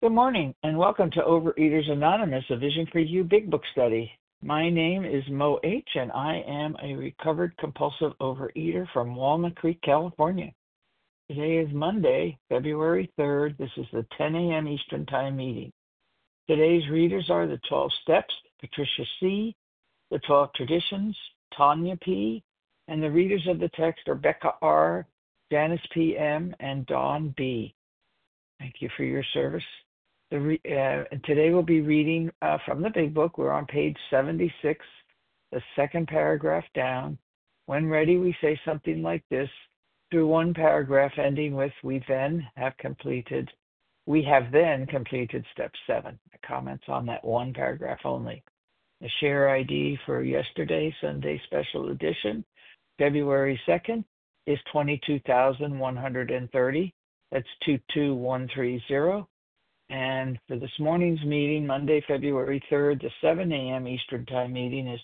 Good morning and welcome to Overeaters Anonymous, a Vision for You Big Book study. My name is Mo H. and I am a recovered compulsive overeater from Walnut Creek, California. Today is Monday, February 3rd. This is the 10 a.m. Eastern Time meeting. Today's readers are the 12 Steps, Patricia C., the 12 Traditions, Tanya P., and the readers of the text are Becca R., Janice P. M., and Dawn B. Thank you for your service. Today we'll be reading from the Big Book. We're on page 76, the second paragraph down. When ready, we say something like this through one paragraph ending with, we have then completed step 7. Comments on that one paragraph only. The share ID for yesterday, Sunday special edition, February 2nd, is 22,130. That's 22130. And for this morning's meeting, Monday, February 3rd, the 7 a.m. Eastern Time meeting is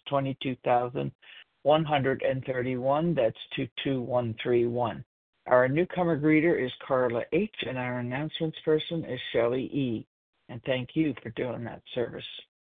22,131. That's 22131. Our newcomer greeter is Carla H., and our announcements person is Shelley E. And thank you for doing that service.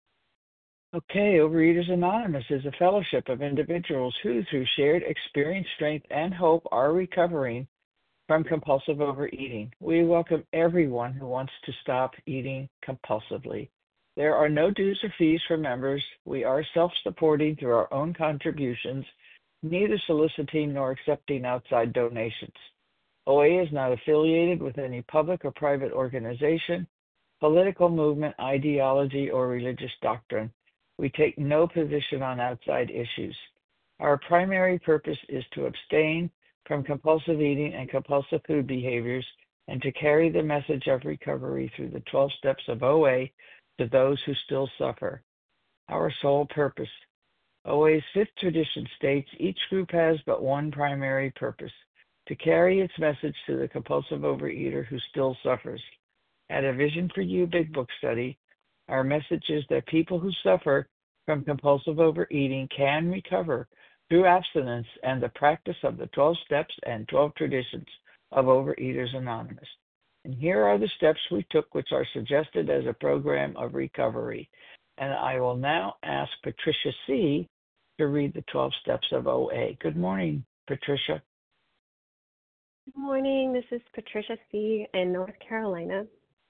Okay, Overeaters Anonymous is a fellowship of individuals who, through shared experience, strength, and hope, are recovering from compulsive overeating. We welcome everyone who wants to stop eating compulsively. There are no dues or fees for members. We are self-supporting through our own contributions, neither soliciting nor accepting outside donations. OA is not affiliated with any public or private organization, political movement, ideology, or religious doctrine. We take no position on outside issues. Our primary purpose is to abstain from compulsive eating and compulsive food behaviors, and to carry the message of recovery through the 12 steps of OA to those who still suffer. Our sole purpose. OA's fifth tradition states each group has but one primary purpose, to carry its message to the compulsive overeater who still suffers. At a Vision for You Big Book study, our message is that people who suffer from compulsive overeating can recover through abstinence and the practice of the 12 steps and 12 traditions of Overeaters Anonymous. And here are the steps we took, which are suggested as a program of recovery. And I will now ask Patricia C. to read the 12 steps of OA. Good morning, Patricia. Good morning. This is Patricia C. in North Carolina.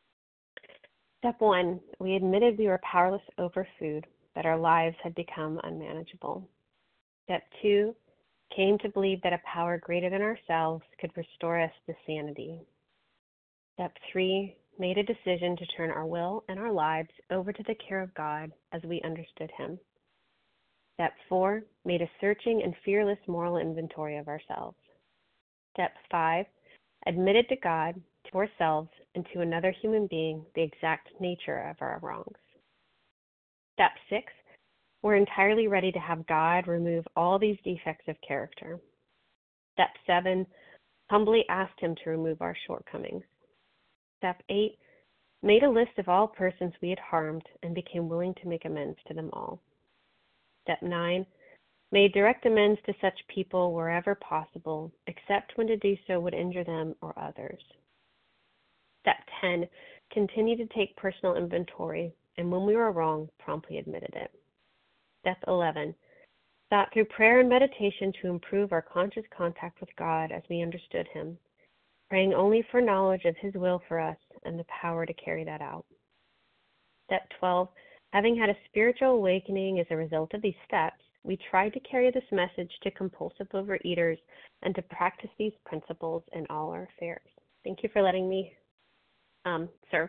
Step 1, we admitted we were powerless over food, that our lives had become unmanageable. Step 2, came to believe that a power greater than ourselves could restore us to sanity. Step 3, made a decision to turn our will and our lives over to the care of God as we understood Him. Step 4, made a searching and fearless moral inventory of ourselves. Step 5, admitted to God, to ourselves, and to another human being the exact nature of our wrongs. Step 6, we're entirely ready to have God remove all these defects of character. Step 7, humbly asked Him to remove our shortcomings. Step 8, made a list of all persons we had harmed and became willing to make amends to them all. Step 9, made direct amends to such people wherever possible, except when to do so would injure them or others. Step 10, continued to take personal inventory, and when we were wrong, promptly admitted it. Step 11, sought through prayer and meditation to improve our conscious contact with God as we understood Him, praying only for knowledge of His will for us and the power to carry that out. Step 12, having had a spiritual awakening as a result of these steps, we tried to carry this message to compulsive overeaters and to practice these principles in all our affairs. Thank you for letting me serve.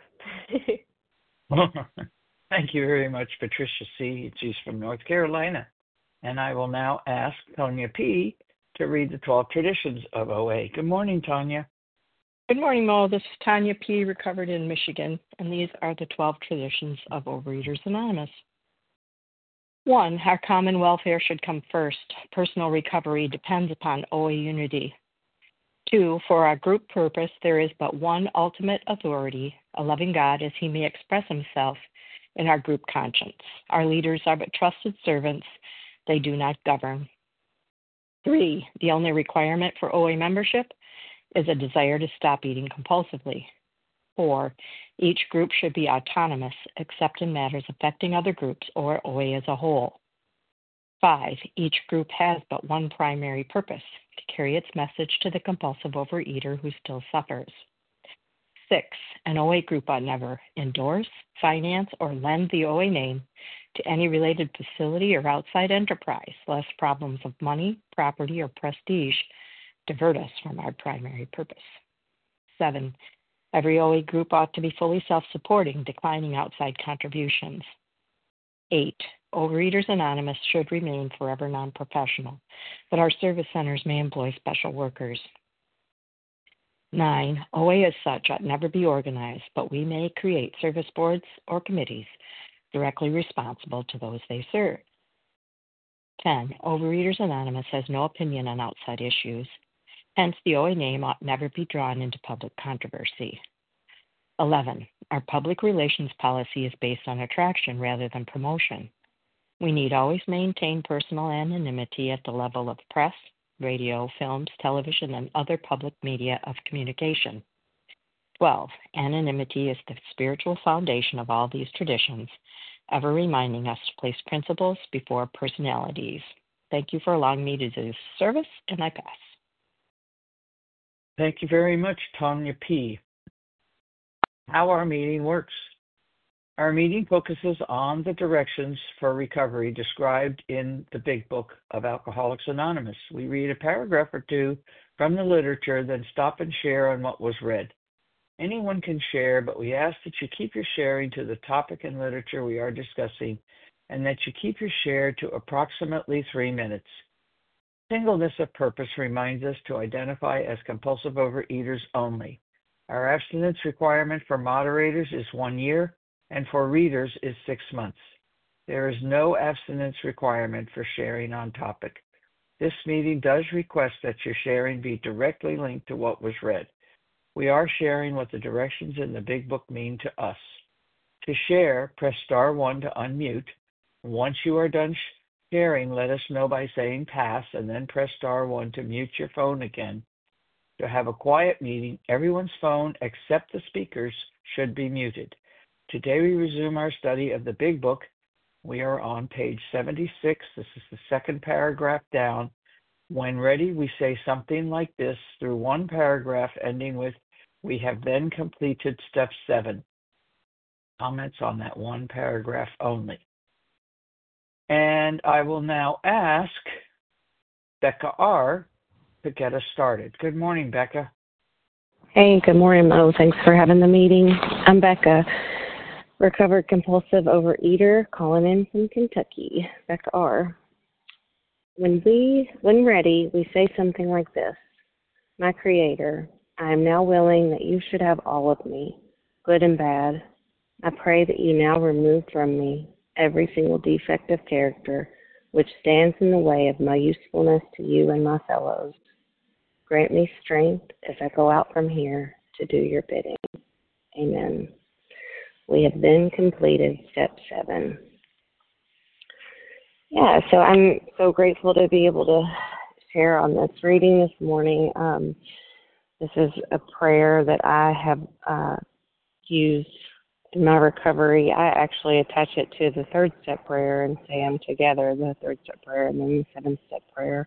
Thank you very much, Patricia C. She's from North Carolina. And I will now ask Tanya P. to read the 12 traditions of OA. Good morning, Tanya. Good morning, Mo. This is Tanya P., recovered in Michigan, and these are the 12 traditions of Overeaters Anonymous. 1, our common welfare should come first. Personal recovery depends upon OA unity. 2, for our group purpose, there is but one ultimate authority, a loving God as He may express Himself in our group conscience. Our leaders are but trusted servants. They do not govern. 3, the only requirement for OA membership is a desire to stop eating compulsively. 4. Each group should be autonomous except in matters affecting other groups or OA as a whole. 5. Each group has but one primary purpose, to carry its message to the compulsive overeater who still suffers. 6. An OA group ought never endorse, finance, or lend the OA name to any related facility or outside enterprise, lest problems of money, property, or prestige divert us from our primary purpose. 7. Every OA group ought to be fully self-supporting, declining outside contributions. 8. Overeaters Anonymous should remain forever non-professional, but our service centers may employ special workers. 9. OA as such ought never be organized, but we may create service boards or committees directly responsible to those they serve. 10. Overeaters Anonymous has no opinion on outside issues. Hence, the OA name ought never be drawn into public controversy. 11. Our public relations policy is based on attraction rather than promotion. We need always maintain personal anonymity at the level of press, radio, films, television, and other public media of communication. 12. Anonymity is the spiritual foundation of all these traditions, ever reminding us to place principles before personalities. Thank you for allowing me to do this service, and I pass. Thank you very much, Tanya P. How our meeting works. Our meeting focuses on the directions for recovery described in the Big Book of Alcoholics Anonymous. We read a paragraph or two from the literature, then stop and share on what was read. Anyone can share, but we ask that you keep your sharing to the topic and literature we are discussing, and that you keep your share to approximately 3 minutes. Singleness of purpose reminds us to identify as compulsive overeaters only. Our abstinence requirement for moderators is 1 year, and for readers is 6 months. There is no abstinence requirement for sharing on topic. This meeting does request that your sharing be directly linked to what was read. We are sharing what the directions in the Big Book mean to us. To share, press star 1 to unmute. Once you are done sharing, let us know by saying pass, and then press star 1 to mute your phone again. To have a quiet meeting, everyone's phone except the speaker's should be muted. Today we resume our study of the Big Book. We are on page 76. This is the second paragraph down. When ready, we say something like this through one paragraph ending with, "We have then completed step 7. Comments on that one paragraph only. And I will now ask Becca R. to get us started. Good morning, Becca. Hey, good morning, Mo. Thanks for having the meeting. I'm Becca, recovered compulsive overeater, calling in from Kentucky. Becca R. When ready, we say something like this. My Creator, I am now willing that you should have all of me, good and bad. I pray that you now remove from me every single defect of character which stands in the way of my usefulness to you and my fellows. Grant me strength as I go out from here to do your bidding. Amen. We have then completed step 7. Yeah, so I'm so grateful to be able to share on this reading this morning. This is a prayer that I have used in my recovery. I actually attach it to the 3rd step prayer and say them together, the 3rd step prayer and then the 7th step prayer.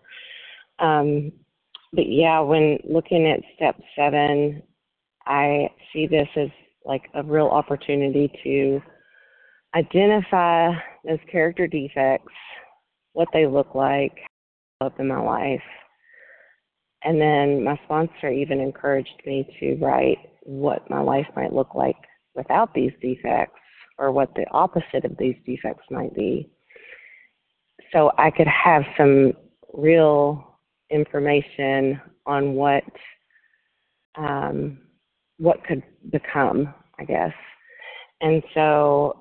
But yeah, when looking at step 7, I see this as like a real opportunity to identify those character defects, what they look like, up in my life. And then my sponsor even encouraged me to write what my life might look like without these defects, or what the opposite of these defects might be, so I could have some real information on what could become, I guess. And so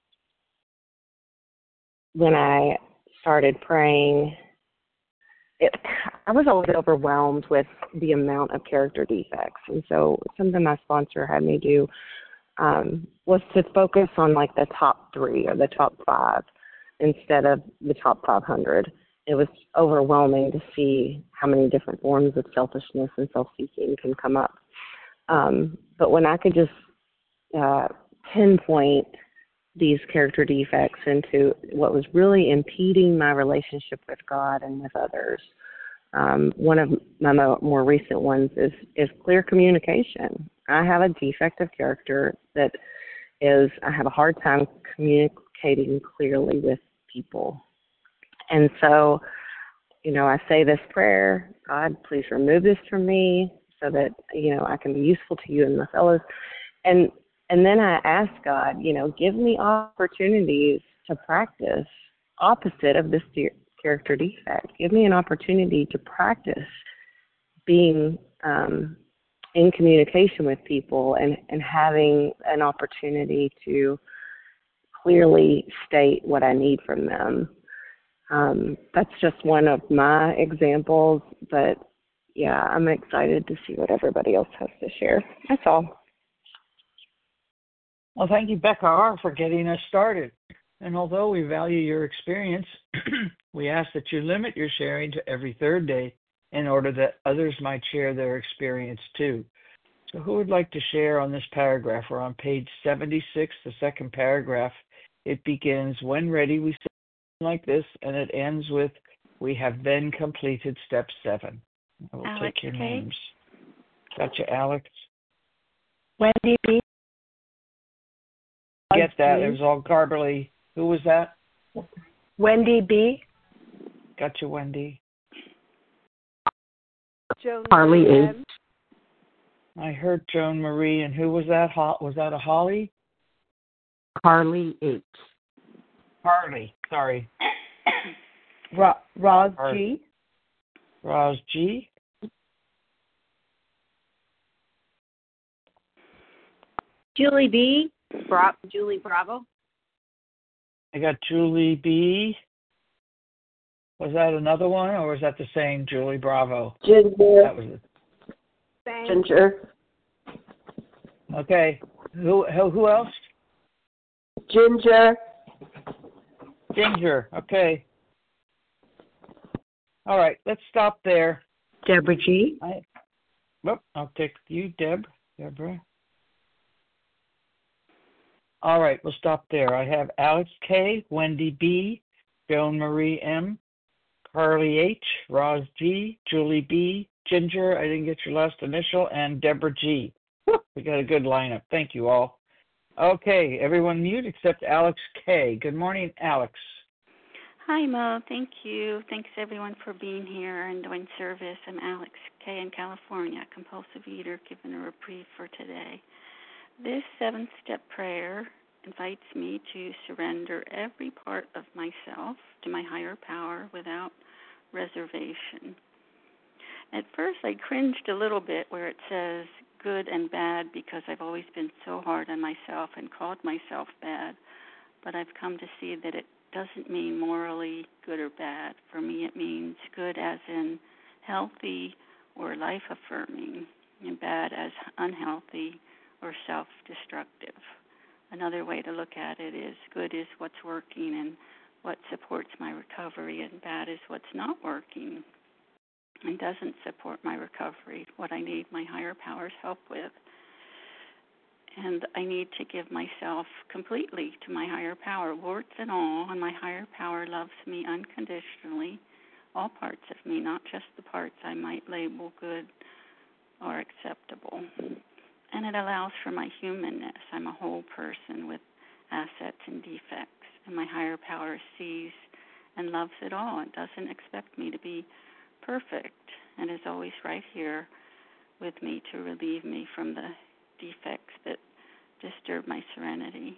when I started praying, I was always overwhelmed with the amount of character defects. And so something my sponsor had me do was to focus on like the top 3 or the top 5 instead of the top 500. It was overwhelming to see how many different forms of selfishness and self-seeking can come up. But when I could just pinpoint these character defects into what was really impeding my relationship with God and with others. One of my more recent ones is clear communication. I have a defect of character that is I have a hard time communicating clearly with people. And so, I say this prayer, God, please remove this from me so that, I can be useful to you and my fellows. And then I ask God, give me opportunities to practice opposite of this character defect. Give me an opportunity to practice being in communication with people and having an opportunity to clearly state what I need from them. That's just one of my examples, but yeah, I'm excited to see what everybody else has to share. That's all. Well, thank you, Becca R., for getting us started. And although we value your experience, we ask that you limit your sharing to every third day in order that others might share their experience too. So who would like to share on this paragraph? We're on page 76, the second paragraph. It begins, when ready, we say like this, and it ends with, we have then completed step 7. I will Alex take your K. names. Gotcha, Alex. Wendy B. Get that. It was all garbly. Who was that? Wendy B. Gotcha, Wendy. Joan Harley Marie H. M. I heard Joan Marie, and who was that? Was that a Holly? Harley H. Harley, sorry. Roz G. Roz G. Julie B. Julie Bravo. I got Julie B. Was that another one, or was that the same Julie Bravo? Ginger. That was it. Ginger. Okay. Who else? Ginger. Ginger. Okay. All right. Let's stop there. Deborah G. I'll take you, Deborah. All right. We'll stop there. I have Alex K., Wendy B., Joan Marie M., Carly H., Roz G., Julie B., Ginger, I didn't get your last initial, and Deborah G. We got a good lineup. Thank you all. Okay, everyone mute except Alex K. Good morning, Alex. Hi, Mo. Thank you. Thanks, everyone, for being here and doing service. I'm Alex K. in California, compulsive eater, given a reprieve for today. This 7-step prayer invites me to surrender every part of myself to my higher power without reservation. At first, I cringed a little bit where it says good and bad because I've always been so hard on myself and called myself bad, but I've come to see that it doesn't mean morally good or bad. For me, it means good as in healthy or life-affirming, and bad as unhealthy or self-destructive. Another way to look at it is good is what's working and what supports my recovery, and bad is what's not working and doesn't support my recovery, what I need my higher power's help with. And I need to give myself completely to my higher power, warts and all, and my higher power loves me unconditionally, all parts of me, not just the parts I might label good or acceptable. And it allows for my humanness. I'm a whole person with assets and defects, and my higher power sees and loves it all and doesn't expect me to be perfect, and is always right here with me to relieve me from the defects that disturb my serenity.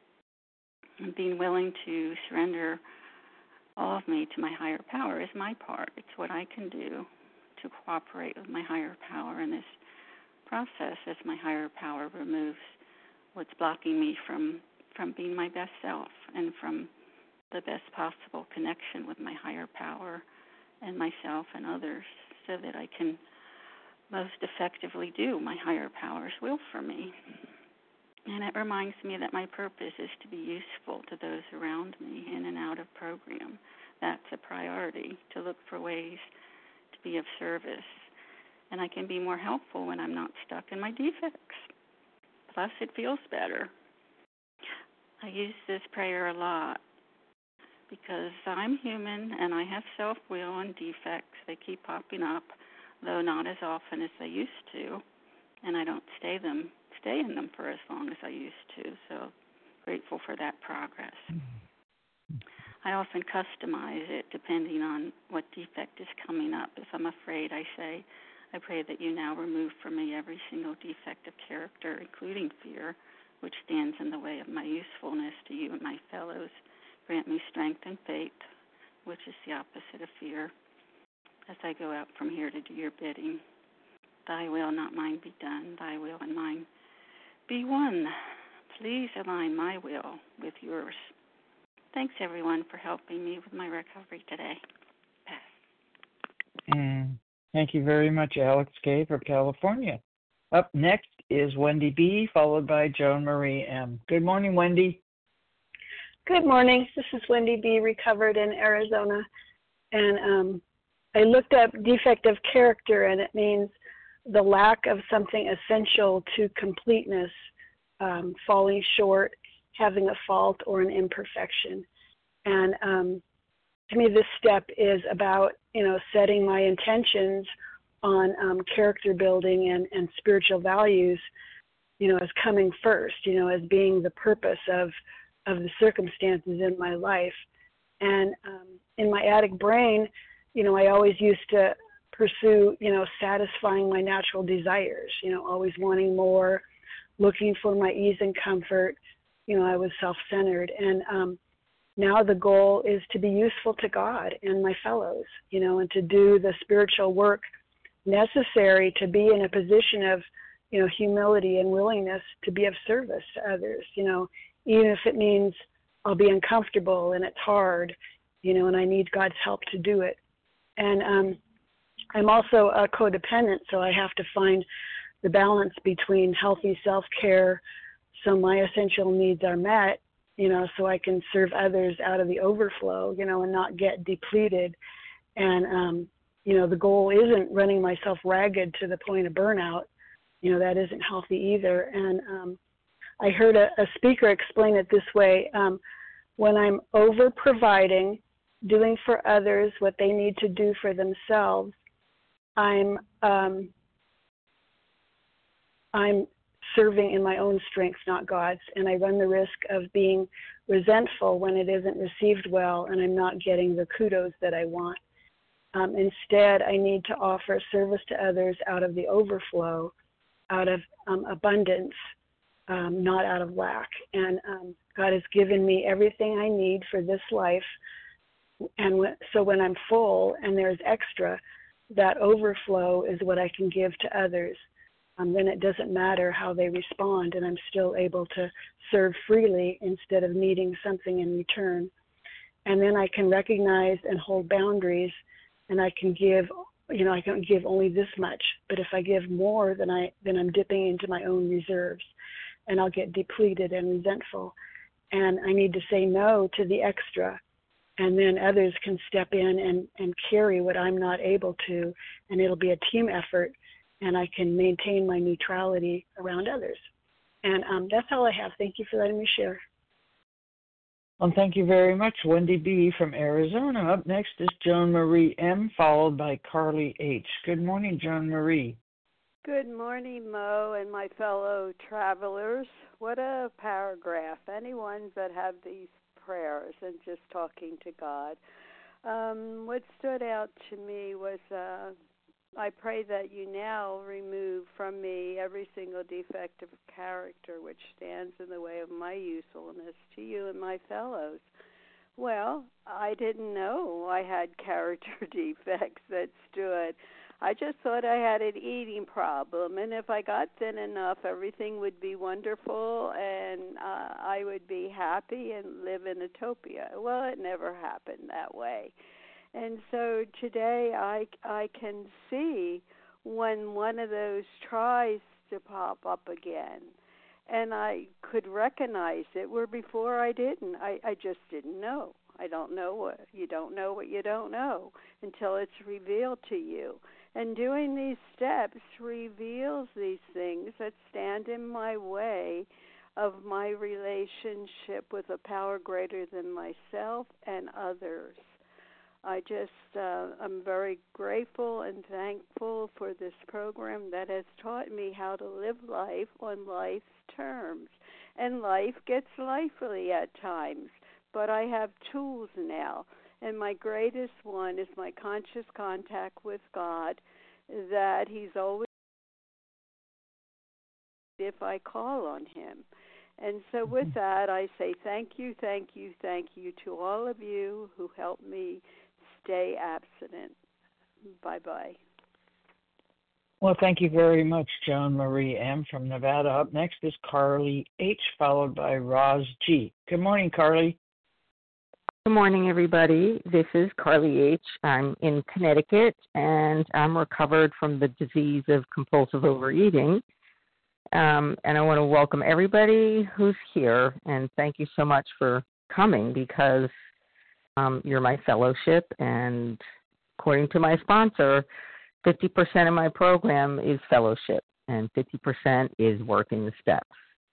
And being willing to surrender all of me to my higher power is my part. It's what I can do to cooperate with my higher power in this process as my higher power removes what's blocking me from being my best self and from the best possible connection with my higher power and myself and others, so that I can most effectively do my higher power's will for me. And it reminds me that my purpose is to be useful to those around me in and out of program. That's a priority, to look for ways to be of service. And I can be more helpful when I'm not stuck in my defects. Plus, it feels better. I use this prayer a lot because I'm human and I have self-will and defects. They keep popping up, though not as often as they used to, and I don't stay in them for as long as I used to, so grateful for that progress. I often customize it depending on what defect is coming up. If I'm afraid, I say, I pray that you now remove from me every single defect of character, including fear, which stands in the way of my usefulness to you and my fellows. Grant me strength and faith, which is the opposite of fear, as I go out from here to do your bidding. Thy will, not mine, be done. Thy will and mine be one. Please align my will with yours. Thanks, everyone, for helping me with my recovery today. Pass. Thank you very much, Alex K. from California. Up next is Wendy B., followed by Joan Marie M. Good morning, Wendy. Good morning. This is Wendy B., recovered in Arizona. And I looked up defect of character, and it means the lack of something essential to completeness, falling short, having a fault or an imperfection. And to me, this step is about, setting my intentions on character building and spiritual values, as coming first, as being the purpose of the circumstances in my life. And in my addict brain, I always used to pursue, satisfying my natural desires, always wanting more, looking for my ease and comfort. I was self-centered. And now the goal is to be useful to God and my fellows, and to do the spiritual work necessary to be in a position of, humility and willingness to be of service to others, even if it means I'll be uncomfortable and it's hard, and I need God's help to do it. And I'm also a codependent, so I have to find the balance between healthy self-care so my essential needs are met, so I can serve others out of the overflow, and not get depleted. And, the goal isn't running myself ragged to the point of burnout. That isn't healthy either. And I heard a speaker explain it this way. When I'm over-providing, doing for others what they need to do for themselves, I'm serving in my own strength, not God's, and I run the risk of being resentful when it isn't received well and I'm not getting the kudos that I want. Instead, I need to offer service to others out of the overflow, out of abundance, not out of lack. And God has given me everything I need for this life, and so when I'm full and there's extra, that overflow is what I can give to others. Then it doesn't matter how they respond, and I'm still able to serve freely instead of needing something in return. And then I can recognize and hold boundaries, and I can give, I can give only this much. But if I give more, then I'm dipping into my own reserves, and I'll get depleted and resentful. And I need to say no to the extra, and then others can step in and carry what I'm not able to, and it'll be a team effort. And I can maintain my neutrality around others. And that's all I have. Thank you for letting me share. Well, thank you very much, Wendy B. from Arizona. Up next is Joan Marie M., followed by Carly H. Good morning, Joan Marie. Good morning, Mo, and my fellow travelers. What a paragraph. Any ones that have these prayers and just talking to God. What stood out to me was I pray that you now remove from me every single defect of character which stands in the way of my usefulness to you and my fellows. Well, I didn't know I had character defects that stood. I just thought I had an eating problem, and if I got thin enough, everything would be wonderful, and I would be happy and live in utopia. Well, it never happened that way. And so today I can see when one of those tries to pop up again, and I could recognize it, where before I didn't. I just didn't know. I don't know what you don't know until it's revealed to you. And doing these steps reveals these things that stand in my way of my relationship with a power greater than myself and others. I'm very grateful and thankful for this program that has taught me how to live life on life's terms. And life gets lively at times, but I have tools now. And my greatest one is my conscious contact with God, that He's always if I call on Him. And so with that, I say thank you, thank you, thank you to all of you who helped me stay abstinent. Bye-bye. Well, thank you very much, Joan Marie M. from Nevada. Up next is Carly H., followed by Roz G. Good morning, Carly. Good morning, everybody. This is Carly H. I'm in Connecticut, and I'm recovered from the disease of compulsive overeating. And I want to welcome everybody who's here, and thank you so much for coming, because you're my fellowship, and according to my sponsor, 50% of my program is fellowship, and 50% is working the steps.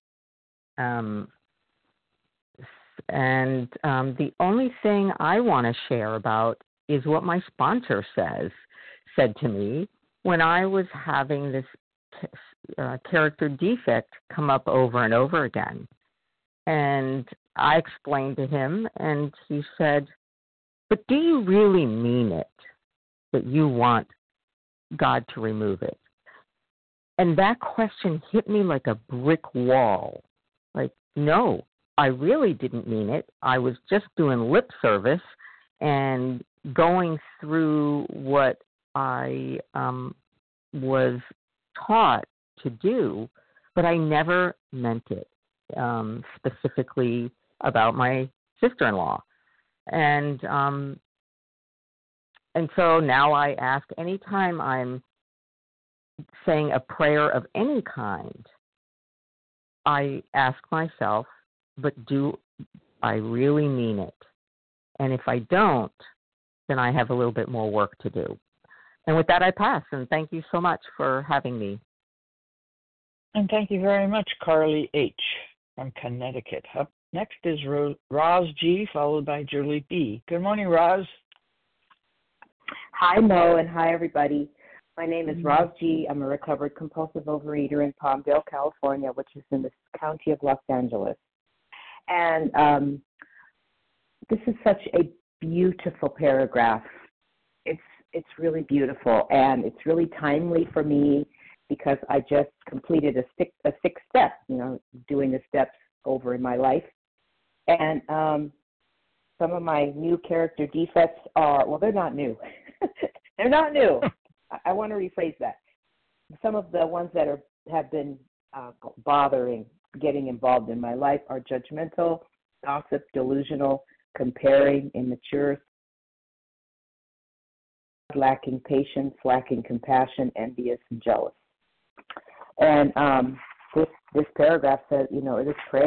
And the only thing I want to share about is what my sponsor said to me when I was having this character defect come up over and over again. And I explained to him, and he said, "But do you really mean it, that you want God to remove it?" And that question hit me like a brick wall. Like, no, I really didn't mean it. I was just doing lip service and going through what I was taught to do, but I never meant it, specifically about my sister-in-law. And so now I ask, anytime I'm saying a prayer of any kind, I ask myself, but do I really mean it? And if I don't, then I have a little bit more work to do. And with that, I pass, and thank you so much for having me. And thank you very much, Carly H. from Connecticut. Up next is Roz G., followed by Julie B. Good morning, Roz. Hi, Mo, and hi, everybody. My name is Roz G. I'm a recovered compulsive overeater in Palmdale, California, which is in the county of Los Angeles. And this is such a beautiful paragraph. It's really beautiful, and it's really timely for me because I just completed a sixth step, doing the steps over in my life. And some of my new character defects are, well, they're not new. They're not new. I want to rephrase that. Some of the ones that have been bothering getting involved in my life are judgmental, gossip, delusional, comparing, immature, lacking patience, lacking compassion, envious, and jealous. And this paragraph says, this prayer,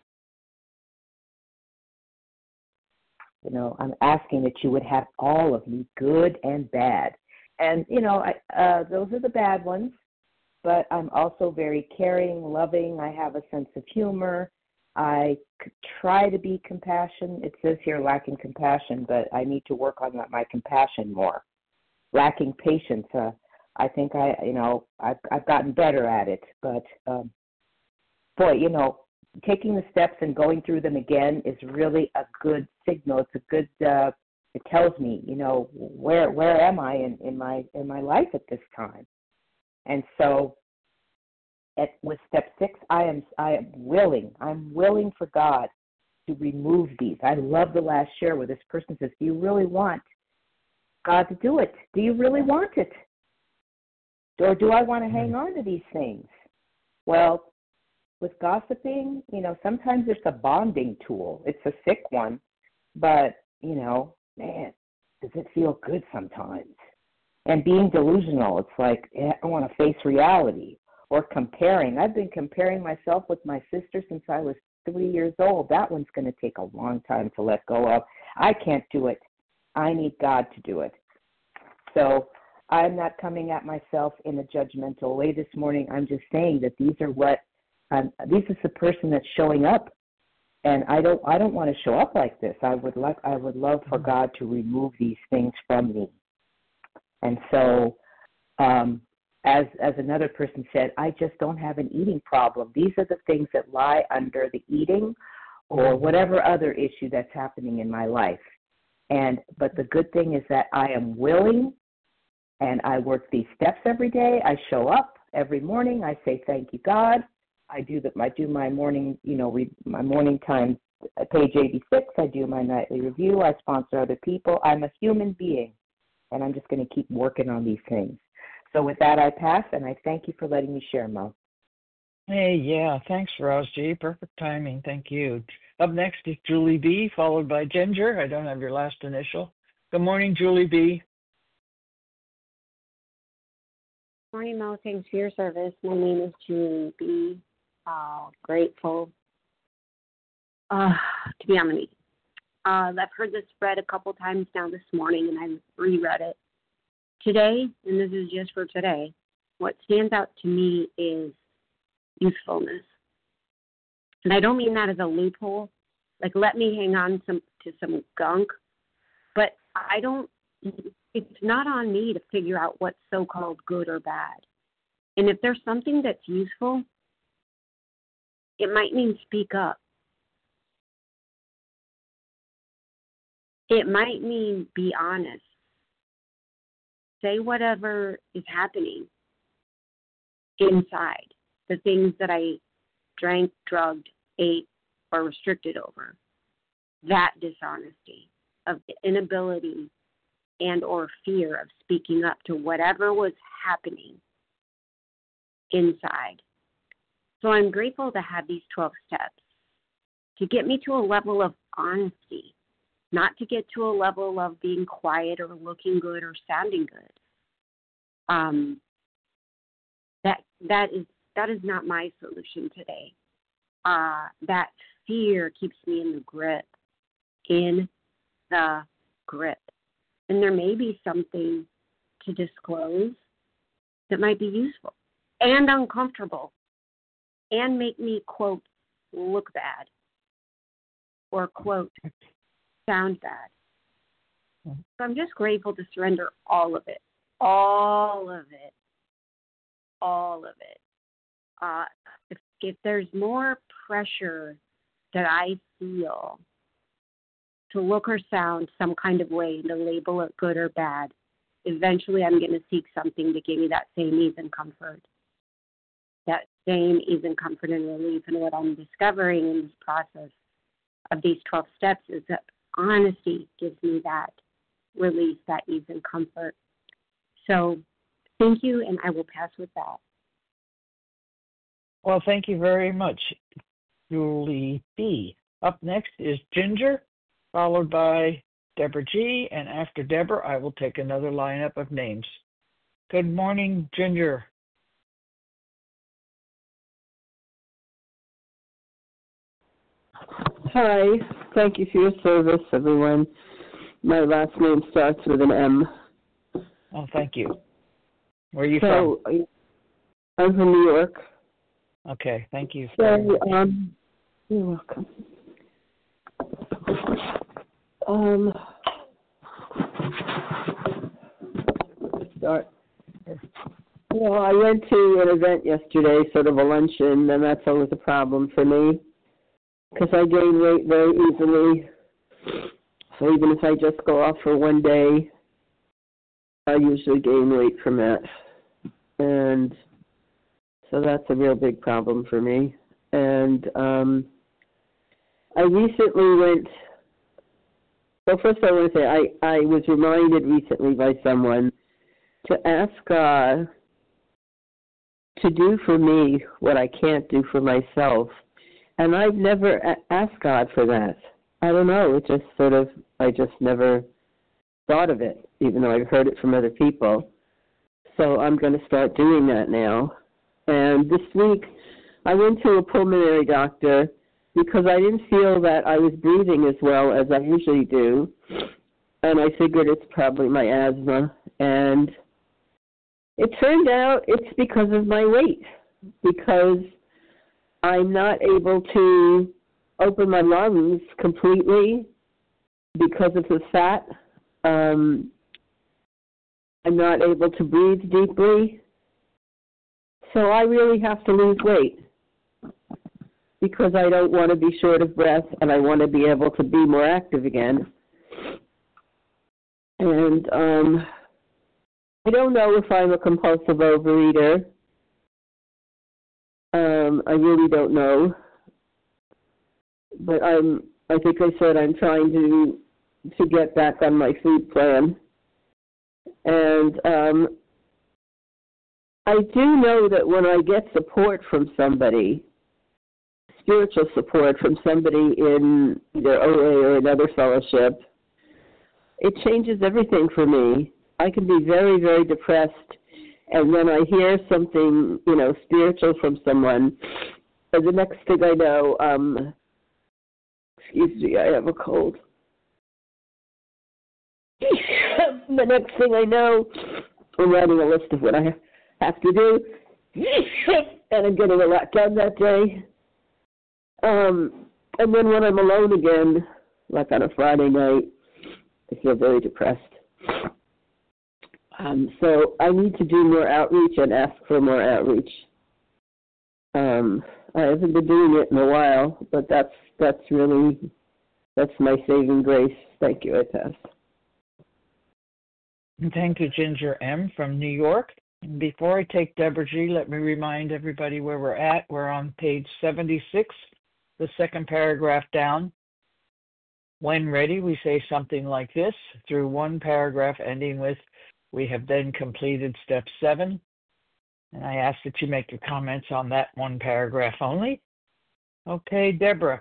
I'm asking that you would have all of me, good and bad. And, those are the bad ones, but I'm also very caring, loving. I have a sense of humor. I try to be compassionate. It says here lacking compassion, but I need to work on my compassion more. Lacking patience. I think I've gotten better at it, but taking the steps and going through them again is really a good signal. It's a good. It tells me, where am I in my life at this time, and so with step 6, I am willing. I'm willing for God to remove these. I love the last share where this person says, "Do you really want God to do it? Do you really want it? Or do I want to hang on to these things?" Well, with gossiping, sometimes it's a bonding tool. It's a sick one, but, man, does it feel good sometimes? And being delusional, it's like, I want to face reality. Or comparing. I've been comparing myself with my sister since I was 3 years old. That one's going to take a long time to let go of. I can't do it. I need God to do it. So I'm not coming at myself in a judgmental way this morning. I'm just saying that these is the person that's showing up, and I don't want to show up like this. I would love for God to remove these things from me. And so, as another person said, I just don't have an eating problem. These are the things that lie under the eating or whatever other issue that's happening in my life. But the good thing is that I am willing, and I work these steps every day. I show up every morning. I say, thank you, God. I do my morning, read my morning time, page 86. I do my nightly review. I sponsor other people. I'm a human being, and I'm just going to keep working on these things. So with that, I pass, and I thank you for letting me share, Mo. Hey, yeah, thanks, Roz G. Perfect timing. Thank you. Up next is Julie B., followed by Ginger. I don't have your last initial. Good morning, Julie B. Morning, Mo. Thanks for your service. My name is Julie B. Grateful to be on the meeting. I've heard this read a couple times now this morning, and I reread it today, and this is just for today. What stands out to me is usefulness. And I don't mean that as a loophole, like let me hang on to some gunk, but it's not on me to figure out what's so-called good or bad. And if there's something that's useful, it might mean speak up. It might mean be honest. Say whatever is happening inside, the things that I drank, drugged, ate, or restricted over. That dishonesty of the inability and or fear of speaking up to whatever was happening inside. So I'm grateful to have these 12 steps to get me to a level of honesty, not to get to a level of being quiet or looking good or sounding good. That is not my solution today. That fear keeps me in the grip. And there may be something to disclose that might be useful and uncomfortable and make me, quote, look bad or, quote, sound bad. So I'm just grateful to surrender all of it. If there's more pressure that I feel to look or sound some kind of way, to label it good or bad, eventually I'm going to seek something to give me that same ease and comfort. That same ease and comfort and relief. And what I'm discovering in this process of these 12 steps is that honesty gives me that relief, that ease and comfort. So thank you, and I will pass with that. Well, thank you very much, Julie B. Up next is Ginger, followed by Deborah G., and after Deborah, I will take another lineup of names. Good morning, Ginger. Hi. Thank you for your service, everyone. My last name starts with an M. Oh, thank you. Where are you from? I'm from New York. Okay, thank you. So, you're welcome. Start. Well, I went to an event yesterday, sort of a luncheon, and that's always a problem for me because I gain weight very easily. So even if I just go off for one day, I usually gain weight from that. And so that's a real big problem for me. And I recently went, well, first I want to say I was reminded recently by someone to ask God to do for me what I can't do for myself. And I've never asked God for that. I don't know. It just sort of, I just never thought of it, even though I've heard it from other people. So I'm going to start doing that now. And this week, I went to a pulmonary doctor because I didn't feel that I was breathing as well as I usually do. And I figured it's probably my asthma. And It turned out it's because of my weight, because I'm not able to open my lungs completely because of the fat. I'm not able to breathe deeply. So I really have to lose weight because I don't want to be short of breath and I want to be able to be more active again. And I don't know if I'm a compulsive overeater. I really don't know. But I think I said I'm trying to get back on my food plan. And I do know that when I get support from somebody, spiritual support from somebody in either OA or another fellowship, it changes everything for me. I can be very, very depressed, and when I hear something, spiritual from someone, the next thing I know, excuse me, I have a cold. The next thing I know, I'm writing a list of what I have to do, and I'm getting a lot done that day. And then when I'm alone again, like on a Friday night, I feel very depressed. So I need to do more outreach and ask for more outreach. I haven't been doing it in a while, but that's my saving grace. Thank you, I pass. Thank you, Ginger M. from New York. Before I take Deborah G., let me remind everybody where we're at. We're on page 76, the second paragraph down. When ready, we say something like this, through one paragraph ending with, "We have then completed step 7. And I ask that you make your comments on that one paragraph only. Okay, Deborah.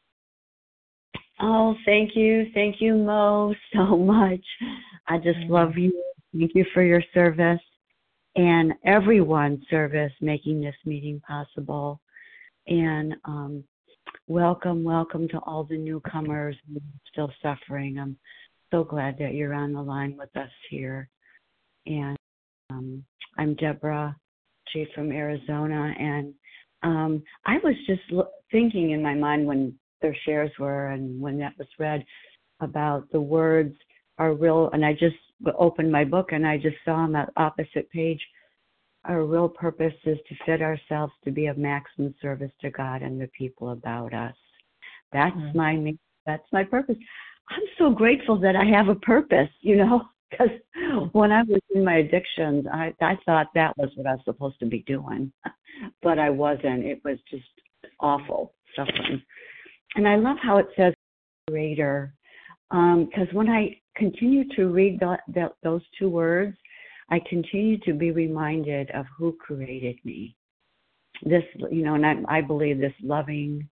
Oh, thank you. Thank you, Mo, so much. I just love you. Thank you for your service and everyone's service making this meeting possible. And welcome to all the newcomers who are still suffering. I'm so glad that you're on the line with us here. And I'm Deborah G. from Arizona. And I was just thinking in my mind when their shares were and when that was read about the words are real. And I just opened my book and I just saw on that opposite page, our real purpose is to fit ourselves to be of maximum service to God and the people about us. That's my purpose. I'm so grateful that I have a purpose, because when I was in my addictions, I thought that was what I was supposed to be doing, but I wasn't. It was just awful suffering. And I love how it says creator, because when I continue to read those two words, I continue to be reminded of who created me. This, and I believe this loving,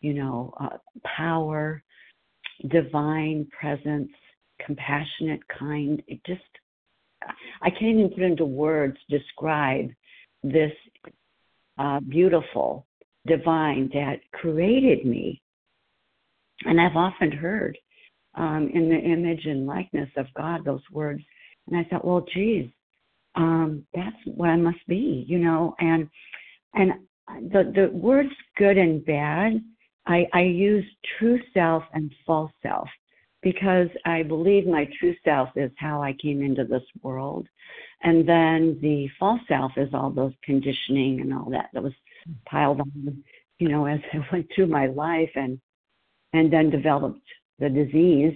power, divine presence, compassionate, kind. I can't even put into words describe this beautiful divine that created me. And I've often heard in the image and likeness of God those words, and I thought, well, geez, that's what I must be, and the words good and bad, I use true self and false self because I believe my true self is how I came into this world. And then the false self is all those conditioning and all that was piled on, as I went through my life and then developed the disease,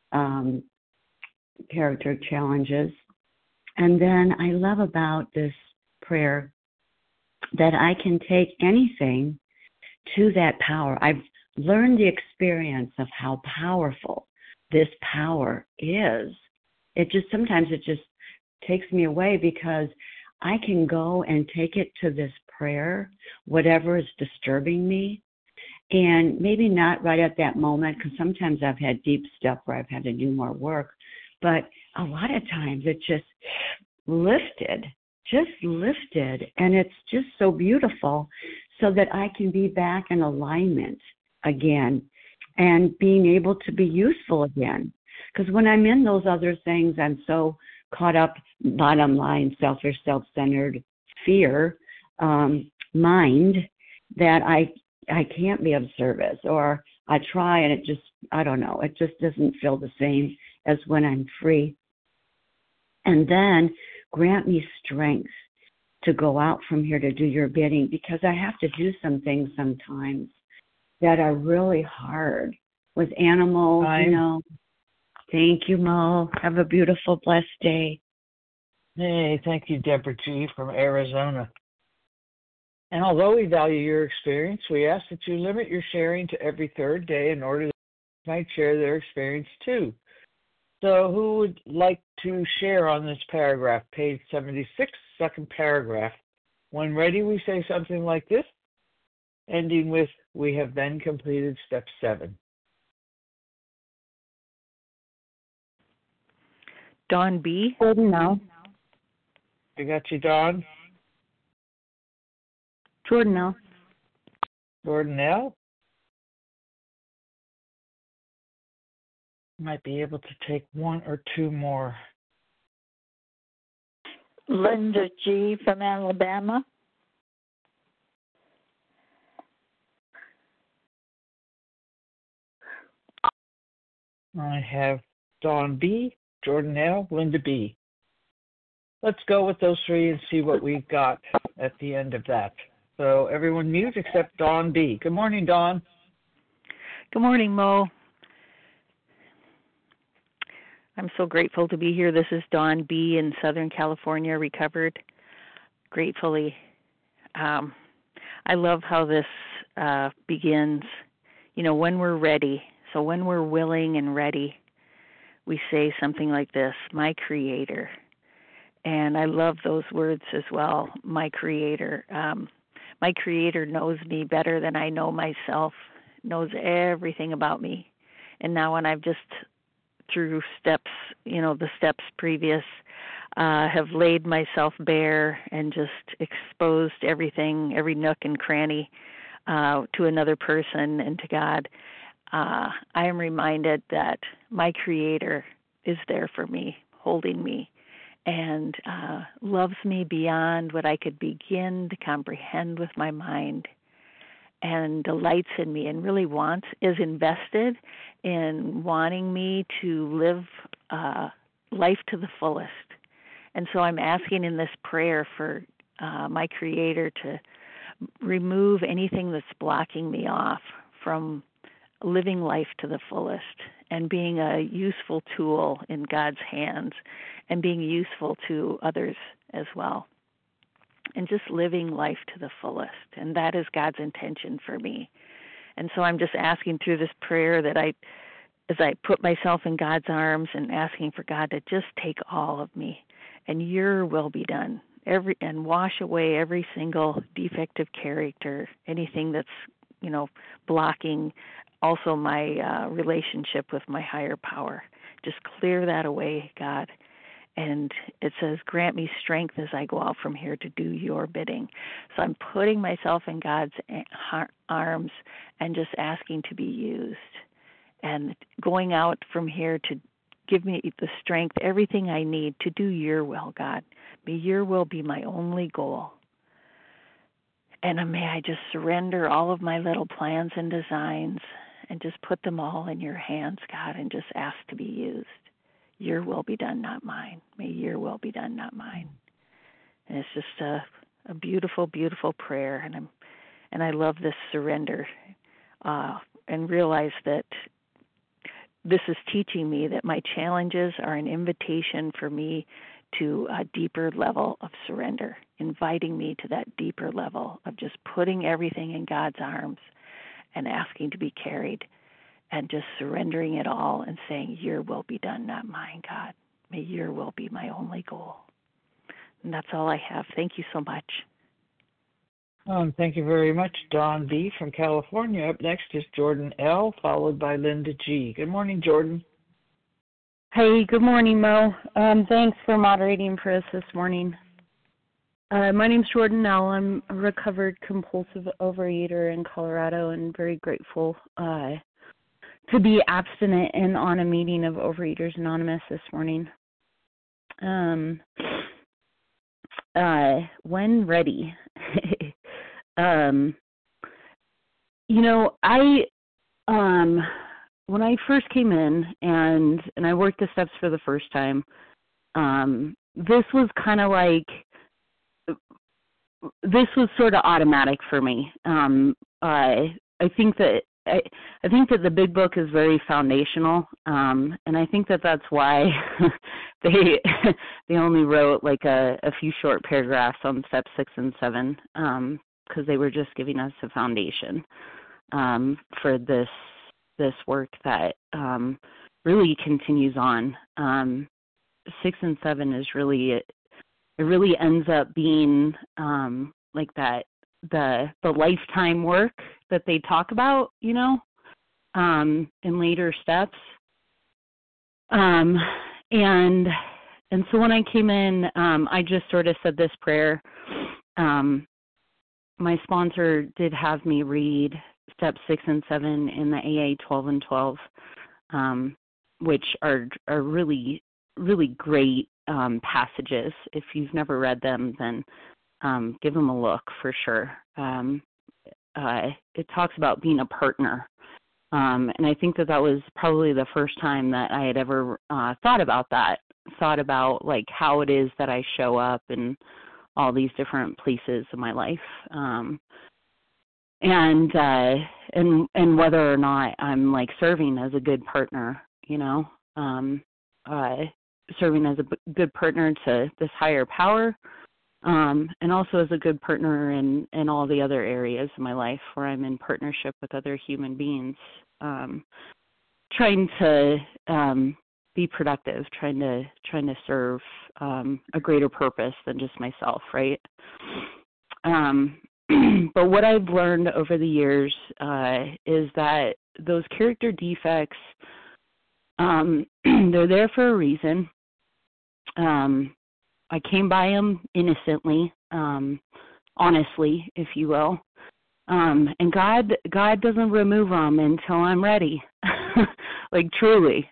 character challenges. And then I love about this prayer that I can take anything to that power. I've learned the experience of how powerful this power is. Sometimes it just takes me away because I can go and take it to this prayer, whatever is disturbing me, and maybe not right at that moment, because sometimes I've had deep stuff where I've had to do more work, but a lot of times it just lifted, and it's just so beautiful so that I can be back in alignment again and being able to be useful again. Because when I'm in those other things, I'm so caught up, bottom line, selfish, self-centered fear mind that I can't be of service, or I try and it just, I don't know, it just doesn't feel the same as when I'm free. And then grant me strength to go out from here to do your bidding, because I have to do some things sometimes that are really hard with animals, you know. Thank you, Mo. Have a beautiful, blessed day. Hey, thank you, Deborah G. from Arizona. And although we value your experience, we ask that you limit your sharing to every third day in order that you might share their experience too. So who would like to share on this paragraph, page 76, second paragraph? When ready, we say something like this, ending with, we have then completed step 7. Dawn B. Jordan L. I got you, Dawn. Jordan L. Jordan L. Might be able to take one or two more. Linda G. from Alabama. I have Dawn B., Jordan L., Linda B. Let's go with those three and see what we've got at the end of that. So everyone mute except Dawn B. Good morning, Dawn. Good morning, Mo. I'm so grateful to be here. This is Dawn B. in Southern California, recovered gratefully. I love how this begins, you know, when we're ready. So when we're willing and ready, we say something like this, my Creator. And I love those words as well, my Creator. My Creator knows me better than I know myself, knows everything about me. And now when I've just, through steps, you know, the steps previous, have laid myself bare and just exposed everything, every nook and cranny to another person and to God, I am reminded that my Creator is there for me, holding me, and loves me beyond what I could begin to comprehend with my mind, and delights in me, and really is invested in wanting me to live life to the fullest. And so I'm asking in this prayer for my Creator to remove anything that's blocking me off from living life to the fullest and being a useful tool in God's hands and being useful to others as well. And just living life to the fullest. And that is God's intention for me. And so I'm just asking through this prayer that as I put myself in God's arms and asking for God to just take all of me and your will be done. And wash away every single defective character, anything that's, you know, blocking also my relationship with my higher power. Just clear that away, God. And it says, grant me strength as I go out from here to do your bidding. So I'm putting myself in God's arms and just asking to be used. And going out from here to give me the strength, everything I need to do your will, God. May your will be my only goal. And may I just surrender all of my little plans and designs and just put them all in your hands, God, and just ask to be used. Your will be done, not mine. May your will be done, not mine. And it's just a beautiful, beautiful prayer, and I love this surrender, and realize that this is teaching me that my challenges are an invitation for me to a deeper level of surrender, inviting me to that deeper level of just putting everything in God's arms and asking to be carried and just surrendering it all and saying, your will be done, not mine, God. May your will be my only goal. And that's all I have. Thank you so much. Thank you very much, Dawn B. from California. Up next is Jordan L., followed by Linda G. Good morning, Jordan. Hey, good morning, Mo. Thanks for moderating for us this morning. My name's Jordan L. I'm a recovered compulsive overeater in Colorado and very grateful to be abstinent and on a meeting of Overeaters Anonymous this morning. When ready. When I first came in and I worked the steps for the first time, this was kind of like, this was sort of automatic for me. I think that the Big Book is very foundational, and I think that that's why they only wrote like a few short paragraphs on steps 6 and 7, because they were just giving us a foundation for this work that really continues on. 6 and 7 is really, it really ends up being like that, the lifetime work that they talk about, in later steps. And so when I came in, I just sort of said this prayer. My sponsor did have me read steps 6 and 7 in the AA 12 and 12, which are really, really great passages. If you've never read them, then give them a look for sure. It talks about being a partner. And I think that was probably the first time that I had ever thought about like how it is that I show up in all these different places in my life. And whether or not I'm like serving as a good partner, serving as a good partner to this higher power, and also as a good partner in all the other areas of my life where I'm in partnership with other human beings, trying to be productive, trying to serve a greater purpose than just myself, right? But what I've learned over the years is that those character defects, they're there for a reason. I came by them innocently, honestly, if you will. And God doesn't remove them until I'm ready, like truly,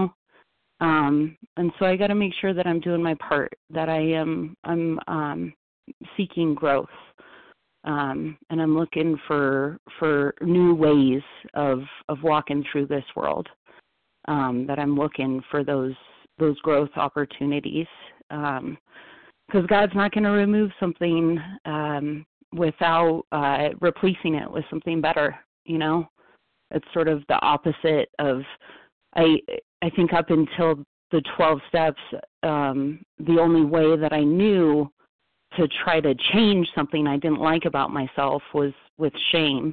And so I got to make sure that I'm doing my part, that I'm seeking growth. And I'm looking for new ways of walking through this world, that I'm looking for those growth opportunities, because God's not going to remove something without replacing it with something better. It's sort of the opposite of, I think up until the 12 steps, the only way that I knew to try to change something I didn't like about myself was with shame.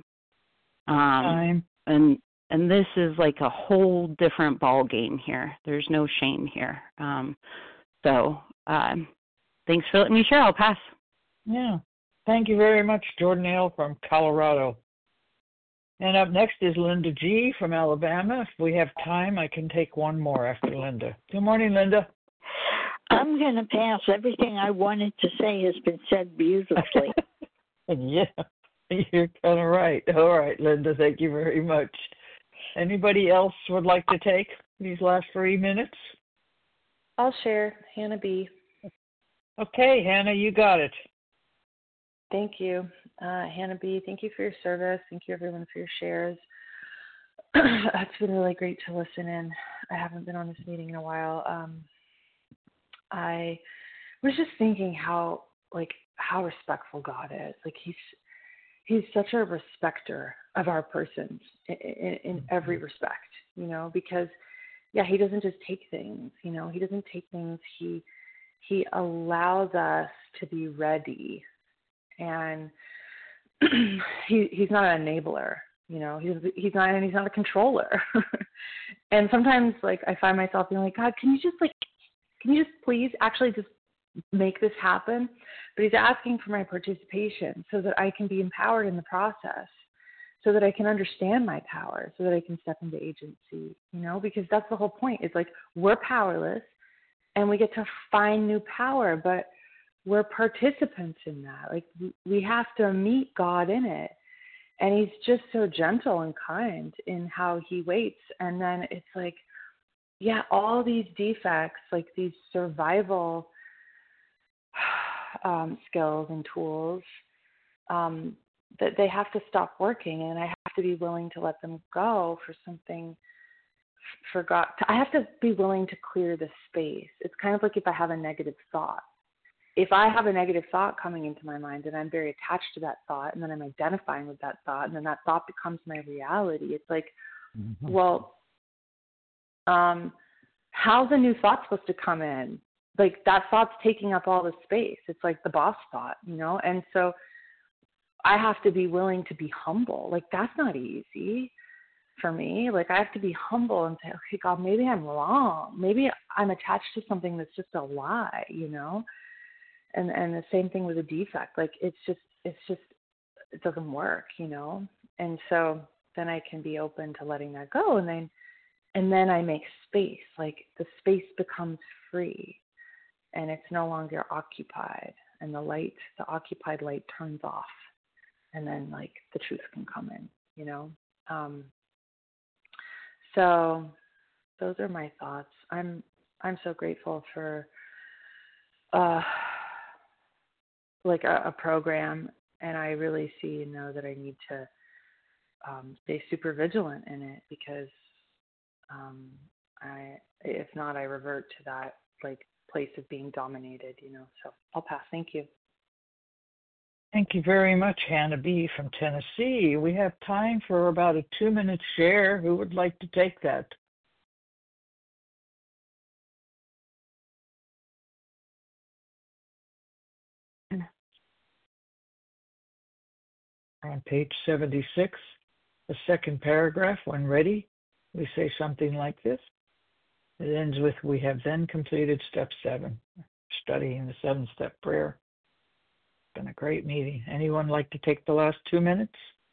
And this is like a whole different ball game here. There's no shame here. So thanks for letting me share. I'll pass. Yeah. Thank you very much, Jordan Hale from Colorado. And up next is Linda G. from Alabama. If we have time, I can take one more after Linda. Good morning, Linda. I'm going to pass. Everything I wanted to say has been said beautifully. Yeah, you're kind of right. All right, Linda, thank you very much. Anybody else would like to take these last 3 minutes? I'll share. Hannah B. Okay, Hannah, you got it. Thank you. Hannah B., thank you for your service. Thank you, everyone, for your shares. It's been really great to listen in. I haven't been on this meeting in a while. I was just thinking how respectful God is. Like he's such a respecter of our persons in every respect, because he doesn't just take things, he doesn't take things. He allows us to be ready, and he's not an enabler, he's not a controller. And sometimes I find myself being like, God, can you just please actually just make this happen? But he's asking for my participation so that I can be empowered in the process, so that I can understand my power, so that I can step into agency, because that's the whole point. It's like we're powerless and we get to find new power, but we're participants in that. Like we have to meet God in it. And he's just so gentle and kind in how he waits. And then it's like all these defects, like these survival skills and tools, that they have to stop working, and I have to be willing to let them go for something for God. I have to be willing to clear the space. It's kind of like if I have a negative thought. If I have a negative thought coming into my mind and I'm very attached to that thought, and then I'm identifying with that thought, and then that thought becomes my reality, it's like, well, how's a new thought supposed to come in? Like that thought's taking up all the space. It's like the boss thought, And so I have to be willing to be humble. Like that's not easy for me. Like I have to be humble and say, okay, God, maybe I'm wrong. Maybe I'm attached to something that's just a lie, And the same thing with a defect. Like it doesn't work, And so then I can be open to letting that go, and then I make space. Like the space becomes free, and it's no longer occupied, and the occupied light turns off, and then like the truth can come in, So those are my thoughts. I'm so grateful for like a program, and I really see and know that I need to stay super vigilant in it, because if not, I revert to that like place of being dominated, So I'll pass. Thank you. Thank you very much, Hannah B. from Tennessee. We have time for about a 2-minute share. Who would like to take that? On page 76, the second paragraph, when ready, we say something like this. It ends with, we have then completed step 7, studying the 7-step prayer. It's been a great meeting. Anyone like to take the last 2 minutes?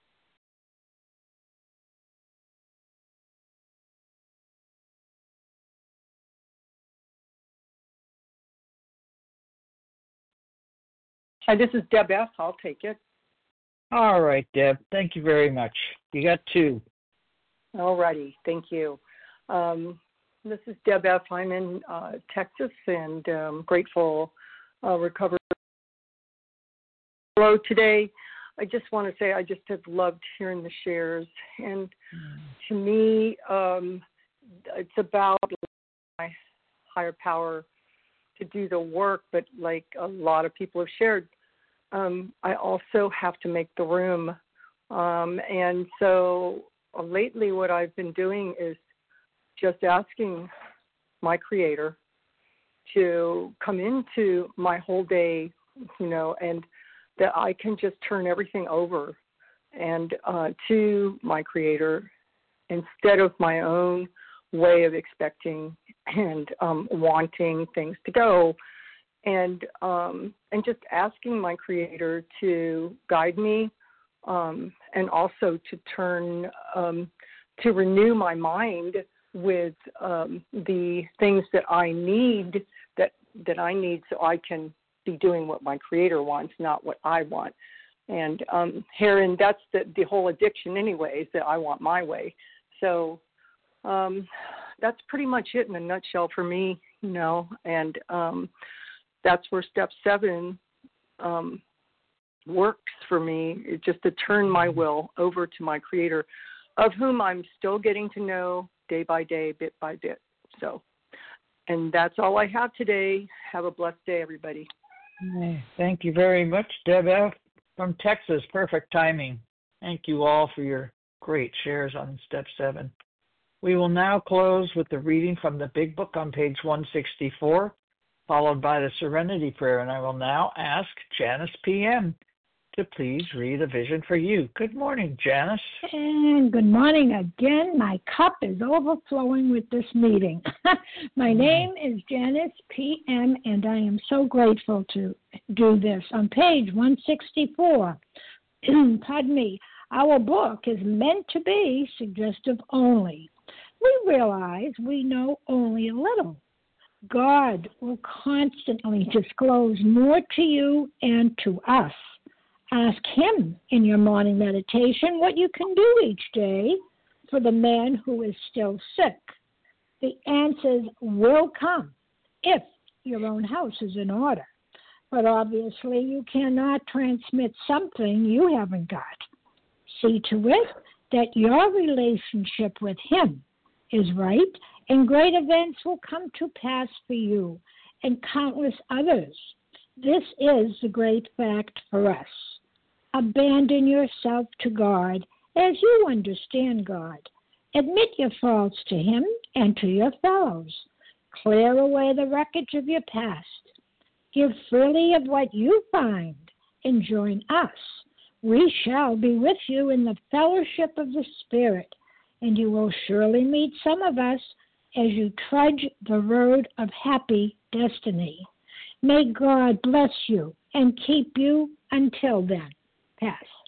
Hi, this is Deb F. I'll take it. All right, Deb. Thank you very much. You got 2. All righty. Thank you. This is Deb F. I'm in Texas, and grateful, recovered. Hello, today, I just want to say I just have loved hearing the shares. And to me, it's about my higher power to do the work, but like a lot of people have shared, I also have to make the room. And so lately what I've been doing is just asking my Creator to come into my whole day, and that I can just turn everything over and to my Creator instead of my own way of expecting and wanting things to go, and just asking my Creator to guide me, and also to turn to renew my mind with the things that I need that I need so I can be doing what my Creator wants, not what I want. And Heron, that's the whole addiction anyway, is that I want my way. So that's pretty much it in a nutshell for me, and that's where step 7 works for me, just to turn my will over to my Creator, of whom I'm still getting to know day by day, bit by bit. So, and that's all I have today. Have a blessed day, everybody. Thank you very much, Deb F. from Texas. Perfect timing. Thank you all for your great shares on step 7. We will now close with the reading from the Big Book on page 164, followed by the Serenity Prayer. And I will now ask Janice PM to please read a vision for you. Good morning, Janice. And good morning again. My cup is overflowing with this meeting. My name is Janice PM, and I am so grateful to do this. On page 164, pardon me, our book is meant to be suggestive only. We realize we know only a little. God will constantly disclose more to you and to us. Ask Him in your morning meditation what you can do each day for the man who is still sick. The answers will come if your own house is in order. But obviously you cannot transmit something you haven't got. See to it that your relationship with Him is right, and great events will come to pass for you and countless others. This is the great fact for us. Abandon yourself to God as you understand God. Admit your faults to Him and to your fellows. Clear away the wreckage of your past. Give freely of what you find and join us. We shall be with you in the fellowship of the Spirit, and you will surely meet some of us as you trudge the road of happy destiny. May God bless you and keep you until then. Pass.